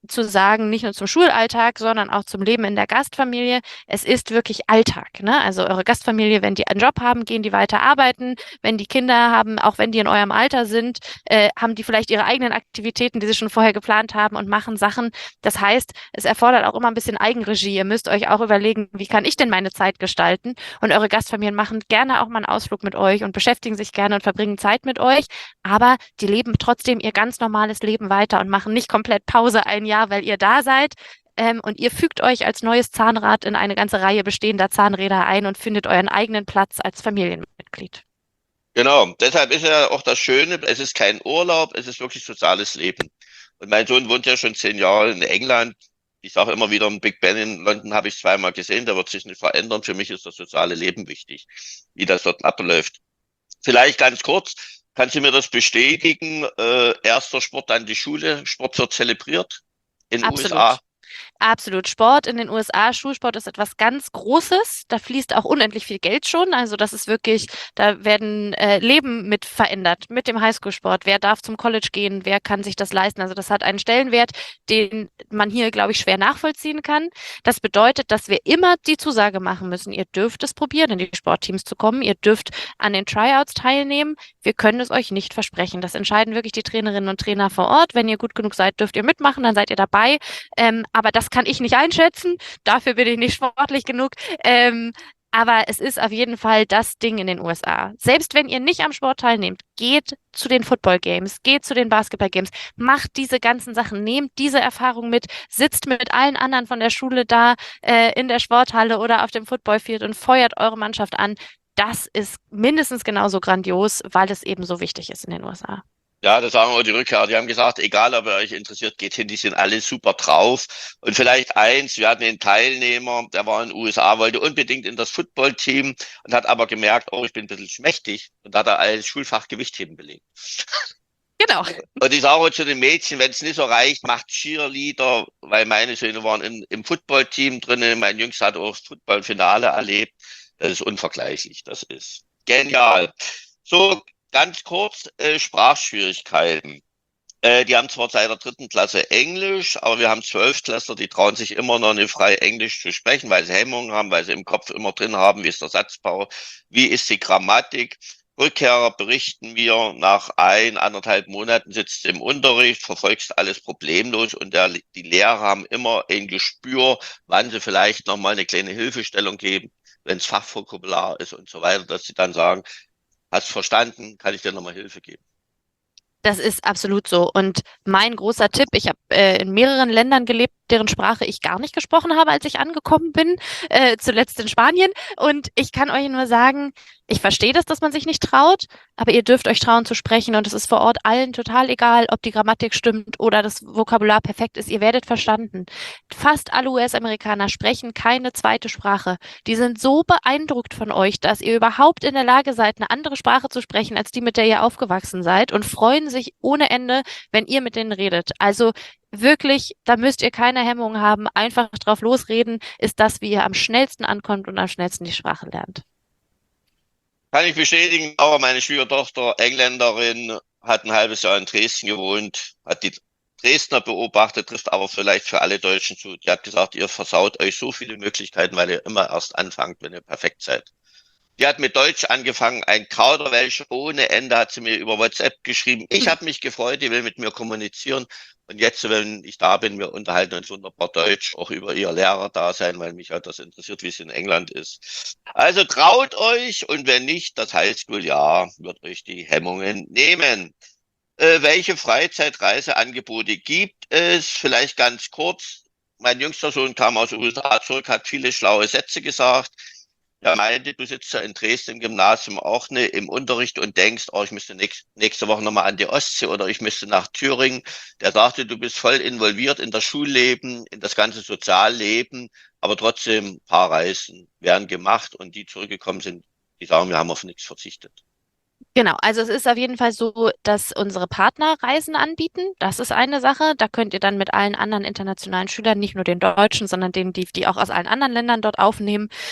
zu sagen, nicht nur zum Schulalltag, sondern auch zum Leben in der Gastfamilie. Es ist wirklich Alltag, ne? Also eure Gastfamilie, wenn die einen Job haben, gehen die weiter arbeiten. Wenn die Kinder haben, auch wenn die in eurem Alter sind, äh, haben die vielleicht ihre eigenen Aktivitäten, die sie schon vorher geplant haben und machen Sachen. Das heißt, es erfordert auch immer ein bisschen Eigenregie. Ihr müsst euch auch überlegen, wie kann ich denn meine Zeit gestalten? Und eure Gastfamilien machen gerne auch mal einen Ausflug mit euch und beschäftigen sich gerne und verbringen Zeit mit euch. Aber die leben trotzdem ihr ganz normales Leben weiter und machen nicht komplett Pause ein Jahr, weil ihr da seid. Ähm, und ihr fügt euch als neues Zahnrad in eine ganze Reihe bestehender Zahnräder ein und findet euren eigenen Platz als Familienmitglied. Genau, deshalb ist ja auch das Schöne, es ist kein Urlaub, es ist wirklich soziales Leben. Und mein Sohn wohnt ja schon zehn Jahre in England. Ich sage immer wieder, im Big Ben in London habe ich zweimal gesehen, der wird sich nicht verändern. Für mich ist das soziale Leben wichtig, wie das dort abläuft. Vielleicht ganz kurz, kannst du mir das bestätigen? Äh, erster Sport an die Schule, Sport wird zelebriert in den U S A. Absolut. Absolut. Sport in den U S A, Schulsport ist etwas ganz Großes. Da fließt auch unendlich viel Geld schon. Also das ist wirklich, da werden äh, Leben mit verändert mit dem Highschool-Sport. Wer darf zum College gehen? Wer kann sich das leisten? Also das hat einen Stellenwert, den man hier, glaube ich, schwer nachvollziehen kann. Das bedeutet, dass wir immer die Zusage machen müssen. Ihr dürft es probieren, in die Sportteams zu kommen. Ihr dürft an den Tryouts teilnehmen. Wir können es euch nicht versprechen. Das entscheiden wirklich die Trainerinnen und Trainer vor Ort. Wenn ihr gut genug seid, dürft ihr mitmachen, dann seid ihr dabei. Ähm, aber das kann ich nicht einschätzen. Dafür bin ich nicht sportlich genug. Ähm, aber es ist auf jeden Fall das Ding in den U S A. Selbst wenn ihr nicht am Sport teilnehmt, geht zu den Football Games, geht zu den Basketball Games, macht diese ganzen Sachen, nehmt diese Erfahrung mit, sitzt mit allen anderen von der Schule da äh, in der Sporthalle oder auf dem Footballfield und feuert eure Mannschaft an. Das ist mindestens genauso grandios, weil es eben so wichtig ist in den U S A. Ja, das sagen auch die Rückkehrer. Die haben gesagt, egal ob ihr euch interessiert, geht hin, die sind alle super drauf. Und vielleicht eins, wir hatten einen Teilnehmer, der war in den U S A, wollte unbedingt in das Footballteam und hat aber gemerkt, oh, ich bin ein bisschen schmächtig. Und da hat er als Schulfach Gewichtheben belegt. Genau. Und ich sage auch zu den Mädchen, wenn es nicht so reicht, macht Cheerleader, weil meine Söhne waren in, im Footballteam drin. Mein Jüngster hat auch das Footballfinale erlebt. Das ist unvergleichlich. Das ist genial. So, ganz kurz, äh, Sprachschwierigkeiten. Äh, die haben zwar seit der dritten Klasse Englisch, aber wir haben Zwölftklässler, die trauen sich immer noch nicht frei Englisch zu sprechen, weil sie Hemmungen haben, weil sie im Kopf immer drin haben, wie ist der Satzbau, wie ist die Grammatik. Rückkehrer berichten mir, nach ein, anderthalb Monaten sitzt im Unterricht, verfolgst alles problemlos und der, die Lehrer haben immer ein Gespür, wann sie vielleicht nochmal eine kleine Hilfestellung geben, wenn es Fachvokabular ist und so weiter, dass sie dann sagen, hast verstanden, kann ich dir nochmal Hilfe geben. Das ist absolut so. Und mein großer Tipp, ich habe äh, in mehreren Ländern gelebt, deren Sprache ich gar nicht gesprochen habe, als ich angekommen bin, äh, zuletzt in Spanien. Und ich kann euch nur sagen, ich verstehe das, dass man sich nicht traut, aber ihr dürft euch trauen zu sprechen und es ist vor Ort allen total egal, ob die Grammatik stimmt oder das Vokabular perfekt ist. Ihr werdet verstanden. Fast alle U S-Amerikaner sprechen keine zweite Sprache. Die sind so beeindruckt von euch, dass ihr überhaupt in der Lage seid, eine andere Sprache zu sprechen, als die, mit der ihr aufgewachsen seid und freuen sich ohne Ende, wenn ihr mit denen redet. Also wirklich, da müsst ihr keine Hemmungen haben. Einfach drauf losreden ist das, wie ihr am schnellsten ankommt und am schnellsten die Sprache lernt. Kann ich bestätigen, aber meine Schwiegertochter, Engländerin, hat ein halbes Jahr in Dresden gewohnt, hat die Dresdner beobachtet, trifft aber vielleicht für alle Deutschen zu. Die hat gesagt, ihr versaut euch so viele Möglichkeiten, weil ihr immer erst anfangt, wenn ihr perfekt seid. Die hat mit Deutsch angefangen, ein Kauderwelsch ohne Ende, hat sie mir über WhatsApp geschrieben. Ich habe mich gefreut, die will mit mir kommunizieren. Und jetzt, wenn ich da bin, wir unterhalten uns wunderbar Deutsch, auch über ihr Lehrerdasein, weil mich halt das interessiert, wie es in England ist. Also traut euch und wenn nicht, das Highschool-Jahr wird euch die Hemmungen nehmen. Äh, welche Freizeitreiseangebote gibt es? Vielleicht ganz kurz. Mein jüngster Sohn kam aus den U S A zurück, hat viele schlaue Sätze gesagt. Er meinte, du sitzt ja in Dresden im Gymnasium auch ne, im Unterricht und denkst, oh, ich müsste nächst, nächste Woche nochmal an die Ostsee oder ich müsste nach Thüringen. Der sagte, du bist voll involviert in das Schulleben, in das ganze Sozialleben, aber trotzdem ein paar Reisen werden gemacht und die zurückgekommen sind, die sagen, wir haben auf nichts verzichtet. Genau, also es ist auf jeden Fall so, dass unsere Partner Reisen anbieten. Das ist eine Sache. Da könnt ihr dann mit allen anderen internationalen Schülern, nicht nur den Deutschen, sondern denen, die, die auch aus allen anderen Ländern dort aufnehmen,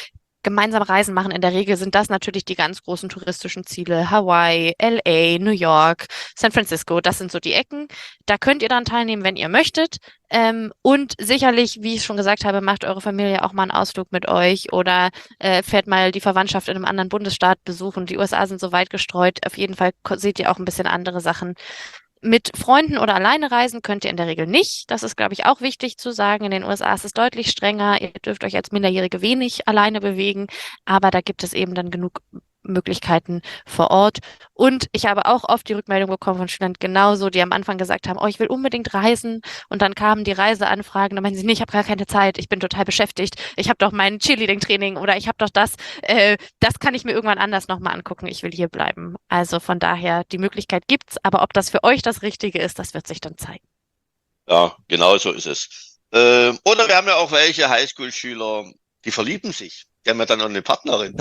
gemeinsam Reisen machen. In der Regel sind das natürlich die ganz großen touristischen Ziele. Hawaii, L A, New York, San Francisco, das sind so die Ecken. Da könnt ihr dann teilnehmen, wenn ihr möchtet. Ähm, und sicherlich, wie ich schon gesagt habe, macht eure Familie auch mal einen Ausflug mit euch oder äh, fährt mal die Verwandtschaft in einem anderen Bundesstaat besuchen. Die U S A sind so weit gestreut. Auf jeden Fall ko- seht ihr auch ein bisschen andere Sachen. Mit Freunden oder alleine reisen könnt ihr in der Regel nicht. Das ist, glaube ich, auch wichtig zu sagen. In den U S A ist es deutlich strenger. Ihr dürft euch als Minderjährige wenig alleine bewegen, aber da gibt es eben dann genug Möglichkeiten vor Ort. Und ich habe auch oft die Rückmeldung bekommen von Studenten genauso, die am Anfang gesagt haben, oh, ich will unbedingt reisen. Und dann kamen die Reiseanfragen, dann meinen sie, nee, ich habe gar keine Zeit, ich bin total beschäftigt, ich habe doch mein Cheerleading-Training oder ich habe doch das, äh, das kann ich mir irgendwann anders nochmal angucken, ich will hier bleiben. Also von daher, die Möglichkeit gibt's, aber ob das für euch das Richtige ist, das wird sich dann zeigen. Ja, genau so ist es. Ähm, oder wir haben ja auch welche Highschool-Schüler, die verlieben sich. Die haben ja dann noch eine Partnerin.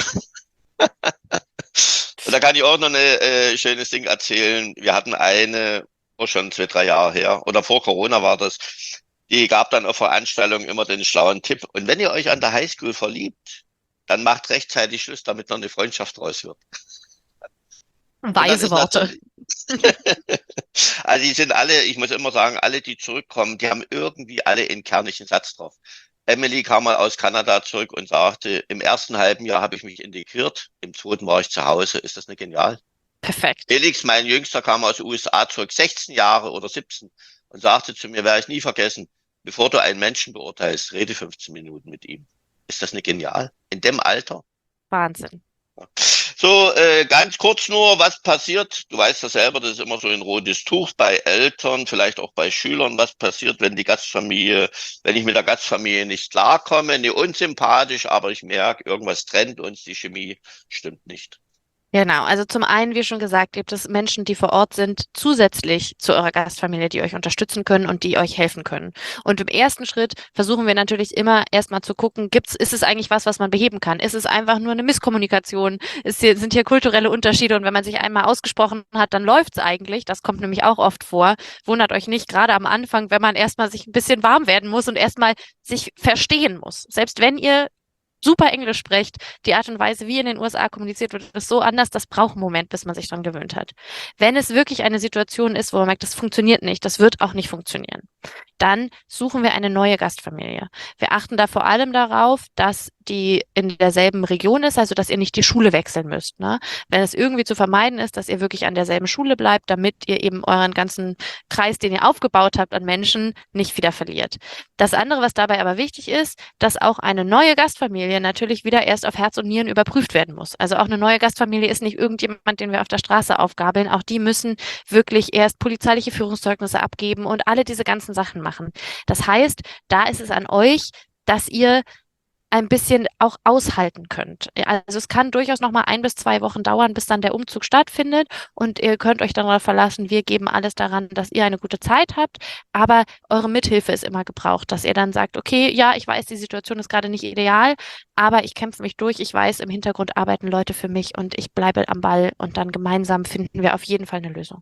Und da kann ich auch noch ein äh, schönes Ding erzählen. Wir hatten eine, oh, schon zwei, drei Jahre her, oder vor Corona war das, die gab dann auf Veranstaltungen immer den schlauen Tipp. Und wenn ihr euch an der Highschool verliebt, dann macht rechtzeitig Schluss, damit noch eine Freundschaft draus wird. Und dann Weise ist Worte. natürlich, also die sind alle, ich muss immer sagen, alle, die zurückkommen, die haben irgendwie alle einen kernischen Satz drauf. Emily kam mal aus Kanada zurück und sagte, im ersten halben Jahr habe ich mich integriert, im zweiten war ich zu Hause. Ist das nicht genial? Perfekt. Felix, mein Jüngster, kam aus den U S A zurück, sechzehn Jahre oder siebzehn, und sagte zu mir, werde ich nie vergessen, bevor du einen Menschen beurteilst, rede fünfzehn Minuten mit ihm. Ist das nicht genial? In dem Alter? Wahnsinn. So, äh, ganz kurz nur, was passiert? Du weißt ja selber, das ist immer so ein rotes Tuch bei Eltern, vielleicht auch bei Schülern. Was passiert, wenn die Gastfamilie, wenn ich mit der Gastfamilie nicht klarkomme? Nicht unsympathisch, aber ich merke, irgendwas trennt uns, die Chemie stimmt nicht. Genau, also zum einen, wie schon gesagt, gibt es Menschen, die vor Ort sind, zusätzlich zu eurer Gastfamilie, die euch unterstützen können und die euch helfen können. Und im ersten Schritt versuchen wir natürlich immer erstmal zu gucken, gibt's, ist es eigentlich was, was man beheben kann? Ist es einfach nur eine Misskommunikation? Ist hier, sind hier kulturelle Unterschiede? Und wenn man sich einmal ausgesprochen hat, dann läuft's eigentlich. Das kommt nämlich auch oft vor. Wundert euch nicht, gerade am Anfang, wenn man erstmal sich ein bisschen warm werden muss und erstmal sich verstehen muss. Selbst wenn ihr super Englisch sprecht, die Art und Weise, wie in den U S A kommuniziert wird, ist so anders, das braucht einen Moment, bis man sich dran gewöhnt hat. Wenn es wirklich eine Situation ist, wo man merkt, das funktioniert nicht, das wird auch nicht funktionieren, dann suchen wir eine neue Gastfamilie. Wir achten da vor allem darauf, dass die in derselben Region ist, also dass ihr nicht die Schule wechseln müsst. Ne? Wenn es irgendwie zu vermeiden ist, dass ihr wirklich an derselben Schule bleibt, damit ihr eben euren ganzen Kreis, den ihr aufgebaut habt an Menschen, nicht wieder verliert. Das andere, was dabei aber wichtig ist, dass auch eine neue Gastfamilie natürlich wieder erst auf Herz und Nieren überprüft werden muss. Also auch eine neue Gastfamilie ist nicht irgendjemand, den wir auf der Straße aufgabeln. Auch die müssen wirklich erst polizeiliche Führungszeugnisse abgeben und alle diese ganzen Sachen machen. Das heißt, da ist es an euch, dass ihr ein bisschen auch aushalten könnt. Also es kann durchaus noch mal ein bis zwei Wochen dauern, bis dann der Umzug stattfindet und ihr könnt euch darauf verlassen, wir geben alles daran, dass ihr eine gute Zeit habt, aber eure Mithilfe ist immer gebraucht, dass ihr dann sagt, okay, ja, ich weiß, die Situation ist gerade nicht ideal, aber ich kämpfe mich durch, ich weiß, im Hintergrund arbeiten Leute für mich und ich bleibe am Ball und dann gemeinsam finden wir auf jeden Fall eine Lösung.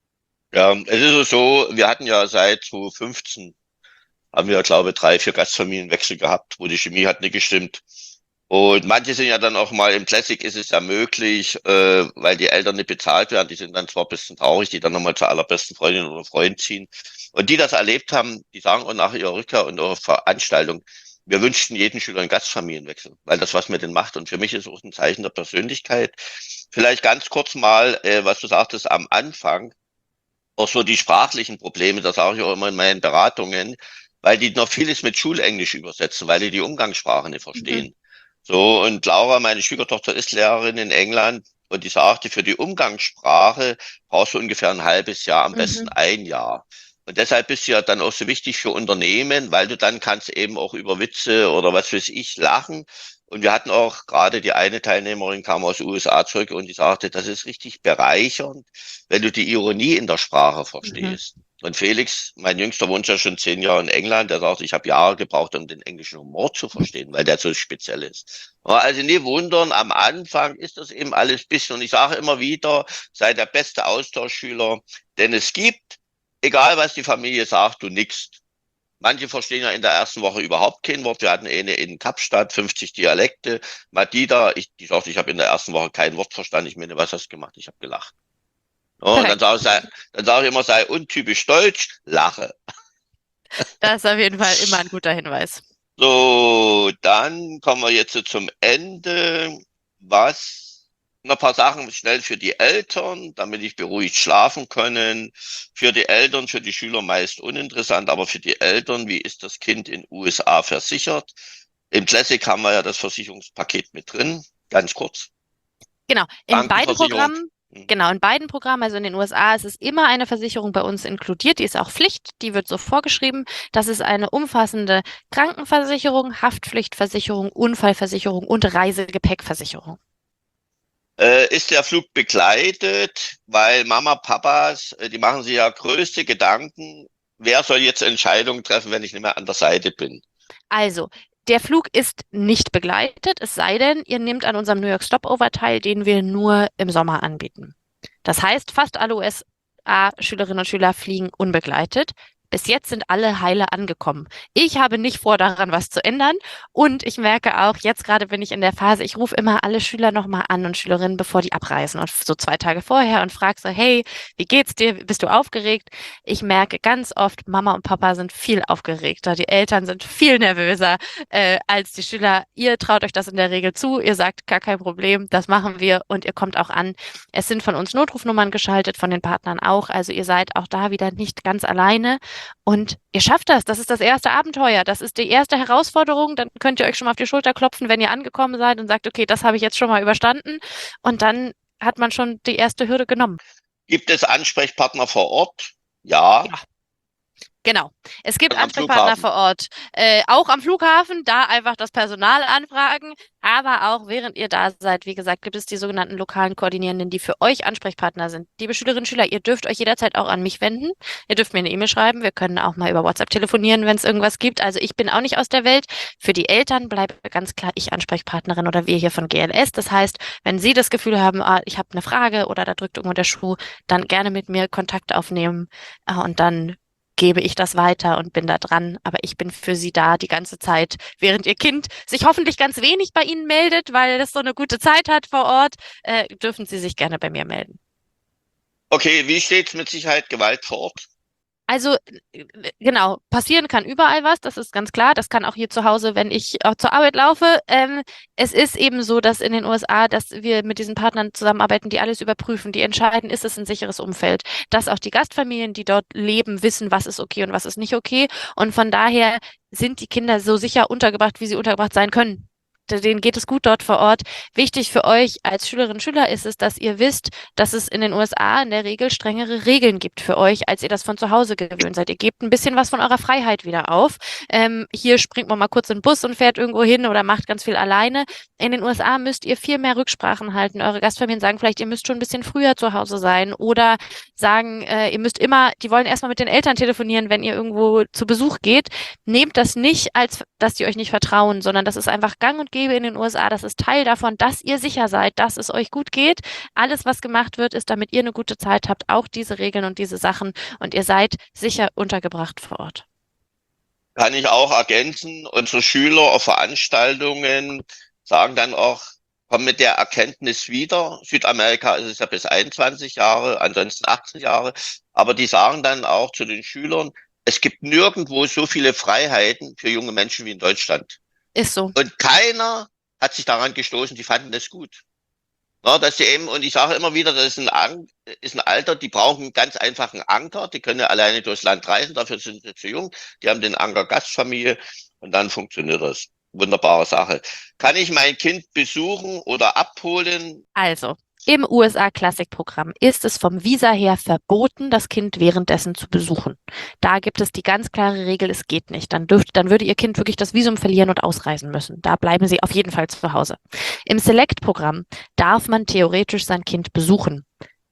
Ja, es ist so, wir hatten ja seit zwanzig fünfzehn haben wir, glaube ich, drei, vier Gastfamilienwechsel gehabt, wo die Chemie hat nicht gestimmt. Und manche sind ja dann auch mal, im Classic ist es ja möglich, äh, weil die Eltern nicht bezahlt werden, die sind dann zwar ein bisschen traurig, die dann nochmal zur allerbesten Freundin oder Freund ziehen. Und die das erlebt haben, die sagen auch nach ihrer Rückkehr und ihrer Veranstaltung, wir wünschten jeden Schüler einen Gastfamilienwechsel, weil das was mit denen macht. Und für mich ist auch ein Zeichen der Persönlichkeit. Vielleicht ganz kurz mal, äh, was du sagtest am Anfang, auch so die sprachlichen Probleme, das sage ich auch immer in meinen Beratungen, weil die noch vieles mit Schulenglisch übersetzen, weil die die Umgangssprache nicht verstehen. Mhm. So, und Laura, meine Schwiegertochter, ist Lehrerin in England und die sagte, für die Umgangssprache brauchst du ungefähr ein halbes Jahr, am besten Mhm. ein Jahr. Und deshalb ist sie ja dann auch so wichtig für Unternehmen, weil du dann kannst eben auch über Witze oder was weiß ich lachen. Und wir hatten auch gerade die eine Teilnehmerin kam aus den U S A zurück und die sagte, das ist richtig bereichernd, wenn du die Ironie in der Sprache Mhm. verstehst. Und Felix, mein Jüngster, wohnt ja schon zehn Jahre in England, der sagt, ich habe Jahre gebraucht, um den englischen Humor zu verstehen, weil der so speziell ist. Aber also nie wundern, am Anfang ist das eben alles bisschen, und ich sage immer wieder, sei der beste Austauschschüler, denn es gibt, egal was die Familie sagt, du nickst. Manche verstehen ja in der ersten Woche überhaupt kein Wort. Wir hatten eine in Kapstadt, fünfzig Dialekte. Madida, ich, die sagte, ich habe in der ersten Woche kein Wort verstanden. Ich meine, was hast du gemacht? Ich habe gelacht. Ja, und dann Perfekt. sage ich, sei, dann sage ich immer, sei untypisch deutsch, lache. Das ist auf jeden Fall immer ein guter Hinweis. So, dann kommen wir jetzt so zum Ende. Was? Noch ein paar Sachen schnell für die Eltern, damit ich beruhigt schlafen können. Für die Eltern, für die Schüler meist uninteressant, aber für die Eltern, wie ist das Kind in U S A versichert? Im Classic haben wir ja das Versicherungspaket mit drin. Ganz kurz. Genau, in beiden Krankenversicherung. Programmen, Hm. genau, in beiden Programmen, also in den U S A ist es immer eine Versicherung bei uns inkludiert, die ist auch Pflicht, die wird so vorgeschrieben. Das ist eine umfassende Krankenversicherung, Haftpflichtversicherung, Unfallversicherung und Reisegepäckversicherung. Äh, ist der Flug begleitet? Weil Mama, Papas, äh, die machen sich ja größte Gedanken. Wer soll jetzt Entscheidungen treffen, wenn ich nicht mehr an der Seite bin? Also, der Flug ist nicht begleitet, es sei denn, ihr nehmt an unserem New York Stopover teil, den wir nur im Sommer anbieten. Das heißt, fast alle U S A-Schülerinnen und Schüler fliegen unbegleitet. Bis jetzt sind alle heile angekommen. Ich habe nicht vor, daran was zu ändern. Und ich merke auch, jetzt gerade bin ich in der Phase, ich rufe immer alle Schüler nochmal an und Schülerinnen, bevor die abreisen. Und so zwei Tage vorher und frage so, hey, wie geht's dir? Bist du aufgeregt? Ich merke ganz oft, Mama und Papa sind viel aufgeregter. Die Eltern sind viel nervöser äh, als die Schüler. Ihr traut euch das in der Regel zu. Ihr sagt, gar kein Problem, das machen wir. Und ihr kommt auch an. Es sind von uns Notrufnummern geschaltet, von den Partnern auch. Also ihr seid auch da wieder nicht ganz alleine. Und ihr schafft das. Das ist das erste Abenteuer. Das ist die erste Herausforderung. Dann könnt ihr euch schon mal auf die Schulter klopfen, wenn ihr angekommen seid und sagt, okay, das habe ich jetzt schon mal überstanden. Und dann hat man schon die erste Hürde genommen. Gibt es Ansprechpartner vor Ort? Ja. Ja. Genau. Es gibt Und am Ansprechpartner Flughafen? vor Ort, äh, auch am Flughafen, da einfach das Personal anfragen, aber auch während ihr da seid, wie gesagt, gibt es die sogenannten lokalen Koordinierenden, die für euch Ansprechpartner sind. Liebe Schülerinnen und Schüler, ihr dürft euch jederzeit auch an mich wenden. Ihr dürft mir eine E-Mail schreiben. Wir können auch mal über WhatsApp telefonieren, wenn es irgendwas gibt. Also ich bin auch nicht aus der Welt. Für die Eltern bleibt ganz klar ich Ansprechpartnerin oder wir hier von G L S. Das heißt, wenn Sie das Gefühl haben, ah, ich habe eine Frage oder da drückt irgendwo der Schuh, dann gerne mit mir Kontakt aufnehmen äh, und dann gebe ich das weiter und bin da dran. Aber ich bin für Sie da die ganze Zeit, während Ihr Kind sich hoffentlich ganz wenig bei Ihnen meldet, weil es so eine gute Zeit hat vor Ort, äh, dürfen Sie sich gerne bei mir melden. Okay, wie steht's mit Sicherheit, Gewalt vor Ort? Also äh, genau, passieren kann überall was, das ist ganz klar. Das kann auch hier zu Hause, wenn ich auch zur Arbeit laufe. Ähm, es ist eben so, dass in den U S A, dass wir mit diesen Partnern zusammenarbeiten, die alles überprüfen, die entscheiden, ist es ein sicheres Umfeld. Dass auch die Gastfamilien, die dort leben, wissen, was ist okay und was ist nicht okay. Und von daher sind die Kinder so sicher untergebracht, wie sie untergebracht sein können. Denen geht es gut dort vor Ort. Wichtig für euch als Schülerinnen und Schüler ist es, dass ihr wisst, dass es in den U S A in der Regel strengere Regeln gibt für euch, als ihr das von zu Hause gewöhnt seid. Ihr gebt ein bisschen was von eurer Freiheit wieder auf. Ähm, hier springt man mal kurz in den Bus und fährt irgendwo hin oder macht ganz viel alleine. In den U S A müsst ihr viel mehr Rücksprachen halten. Eure Gastfamilien sagen vielleicht, ihr müsst schon ein bisschen früher zu Hause sein oder sagen, äh, ihr müsst immer, die wollen erstmal mit den Eltern telefonieren, wenn ihr irgendwo zu Besuch geht. Nehmt das nicht als, dass die euch nicht vertrauen, sondern das ist einfach gang und gäbe in den U S A. Das ist Teil davon, dass ihr sicher seid, dass es euch gut geht. Alles, was gemacht wird, ist, damit ihr eine gute Zeit habt, auch diese Regeln und diese Sachen und ihr seid sicher untergebracht vor Ort. Kann ich auch ergänzen, unsere Schüler auf Veranstaltungen sagen dann auch, kommen mit der Erkenntnis wieder. Südamerika ist es ja bis einundzwanzig Jahre, ansonsten achtzehn Jahre. Aber die sagen dann auch zu den Schülern, es gibt nirgendwo so viele Freiheiten für junge Menschen wie in Deutschland. Ist so. Und keiner hat sich daran gestoßen, die fanden das gut. Ja, dass sie eben, und ich sage immer wieder, das ist ein, An ist ein Alter, die brauchen einen ganz einfachen Anker, die können ja alleine durchs Land reisen, dafür sind sie zu jung, die haben den Anker Gastfamilie und dann funktioniert das. Wunderbare Sache. Kann ich mein Kind besuchen oder abholen? Also, im U S A-Klassikprogramm ist es vom Visa her verboten, das Kind währenddessen zu besuchen. Da gibt es die ganz klare Regel, es geht nicht. Dann dürfte, dann würde Ihr Kind wirklich das Visum verlieren und ausreisen müssen. Da bleiben Sie auf jeden Fall zu Hause. Im Select-Programm darf man theoretisch sein Kind besuchen.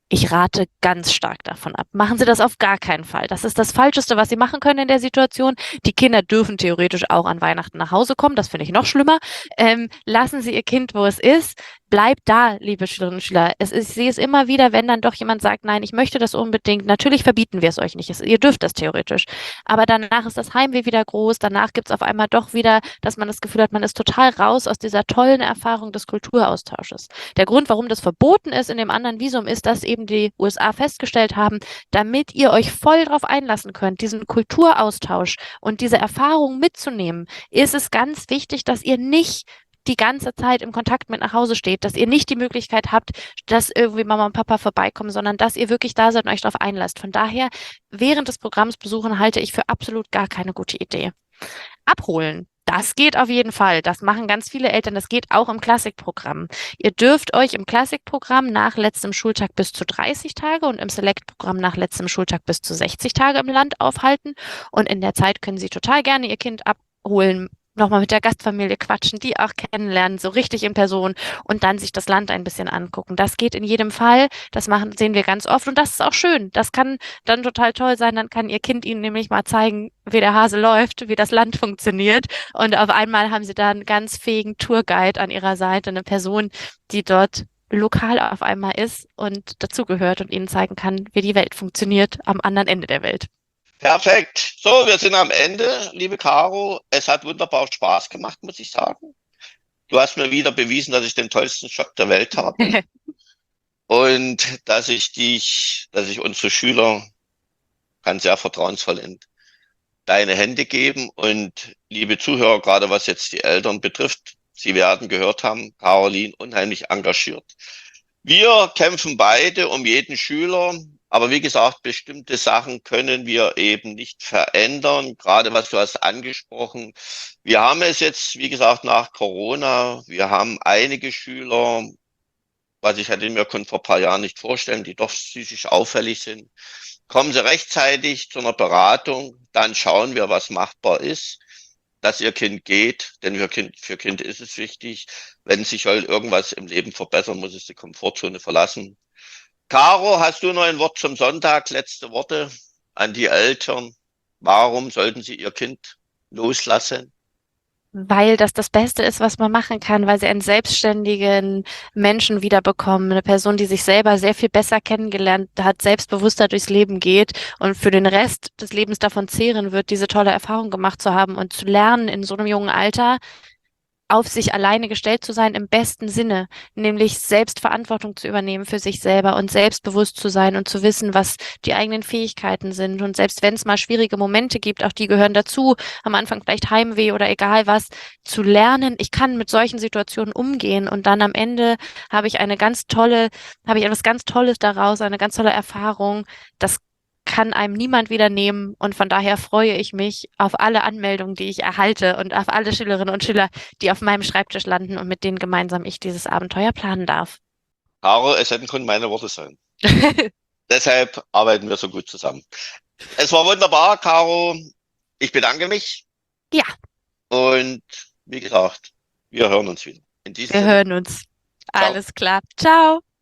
Ich rate ganz stark davon ab. Machen Sie das auf gar keinen Fall. Das ist das Falscheste, was Sie machen können in der Situation. Die Kinder dürfen theoretisch auch an Weihnachten nach Hause kommen. Das finde ich noch schlimmer. Ähm, lassen Sie Ihr Kind, wo es ist. Bleibt da, liebe Schülerinnen und Schüler. Es ist, ich sehe es immer wieder, wenn dann doch jemand sagt, nein, ich möchte das unbedingt. Natürlich verbieten wir es euch nicht. Es, ihr dürft das theoretisch. Aber danach ist das Heimweh wieder groß. Danach gibt es auf einmal doch wieder, dass man das Gefühl hat, man ist total raus aus dieser tollen Erfahrung des Kulturaustausches. Der Grund, warum das verboten ist in dem anderen Visum, ist, dass eben die U S A festgestellt haben, damit ihr euch voll darauf einlassen könnt, diesen Kulturaustausch und diese Erfahrung mitzunehmen, ist es ganz wichtig, dass ihr nicht die ganze Zeit im Kontakt mit nach Hause steht, dass ihr nicht die Möglichkeit habt, dass irgendwie Mama und Papa vorbeikommen, sondern dass ihr wirklich da seid und euch darauf einlasst. Von daher, während des Programms besuchen, halte ich für absolut gar keine gute Idee. Abholen. Das geht auf jeden Fall. Das machen ganz viele Eltern. Das geht auch im Klassikprogramm. Ihr dürft euch im Klassikprogramm nach letztem Schultag bis zu dreißig Tage und im Select-Programm nach letztem Schultag bis zu sechzig Tage im Land aufhalten. Und in der Zeit können Sie total gerne Ihr Kind abholen, nochmal mit der Gastfamilie quatschen, die auch kennenlernen, so richtig in Person und dann sich das Land ein bisschen angucken. Das geht in jedem Fall. Das machen, sehen wir ganz oft und das ist auch schön. Das kann dann total toll sein. Dann kann Ihr Kind Ihnen nämlich mal zeigen, wie der Hase läuft, wie das Land funktioniert. Und auf einmal haben Sie da einen ganz fähigen Tourguide an Ihrer Seite, eine Person, die dort lokal auf einmal ist und dazugehört und Ihnen zeigen kann, wie die Welt funktioniert am anderen Ende der Welt. Perfekt. So, wir sind am Ende, liebe Caro. Es hat wunderbar Spaß gemacht, muss ich sagen. Du hast mir wieder bewiesen, dass ich den tollsten Job der Welt habe und dass ich dich, dass ich unsere Schüler kann sehr vertrauensvoll in deine Hände geben. Und liebe Zuhörer, gerade was jetzt die Eltern betrifft, Sie werden gehört haben, Caroline unheimlich engagiert. Wir kämpfen beide um jeden Schüler. Aber wie gesagt, bestimmte Sachen können wir eben nicht verändern. Gerade was du hast angesprochen. Wir haben es jetzt, wie gesagt, nach Corona. Wir haben einige Schüler, was ich hätte mir vor ein paar Jahren nicht vorstellen, die doch psychisch auffällig sind. Kommen Sie rechtzeitig zu einer Beratung, dann schauen wir, was machbar ist, dass Ihr Kind geht, denn für Kind, für Kind ist es wichtig. Wenn sich soll irgendwas im Leben verbessern, muss es die Komfortzone verlassen. Caro, hast du noch ein Wort zum Sonntag? Letzte Worte an die Eltern. Warum sollten sie ihr Kind loslassen? Weil das das Beste ist, was man machen kann, weil sie einen selbstständigen Menschen wiederbekommen, eine Person, die sich selber sehr viel besser kennengelernt hat, selbstbewusster durchs Leben geht und für den Rest des Lebens davon zehren wird, diese tolle Erfahrung gemacht zu haben und zu lernen in so einem jungen Alter, auf sich alleine gestellt zu sein im besten Sinne, nämlich Selbstverantwortung zu übernehmen für sich selber und selbstbewusst zu sein und zu wissen, was die eigenen Fähigkeiten sind. Und selbst wenn es mal schwierige Momente gibt, auch die gehören dazu, am Anfang vielleicht Heimweh oder egal was, zu lernen, ich kann mit solchen Situationen umgehen und dann am Ende habe ich eine ganz tolle, habe ich etwas ganz Tolles daraus, eine ganz tolle Erfahrung. Das kann einem niemand wieder nehmen und von daher freue ich mich auf alle Anmeldungen, die ich erhalte und auf alle Schülerinnen und Schüler, die auf meinem Schreibtisch landen und mit denen gemeinsam ich dieses Abenteuer planen darf. Caro, es hätten können meine Worte sein. Deshalb arbeiten wir so gut zusammen. Es war wunderbar, Caro. Ich bedanke mich. Ja. Und wie gesagt, wir hören uns wieder. In diesem Wir Sinne. hören uns. Ciao. Alles klar. Ciao.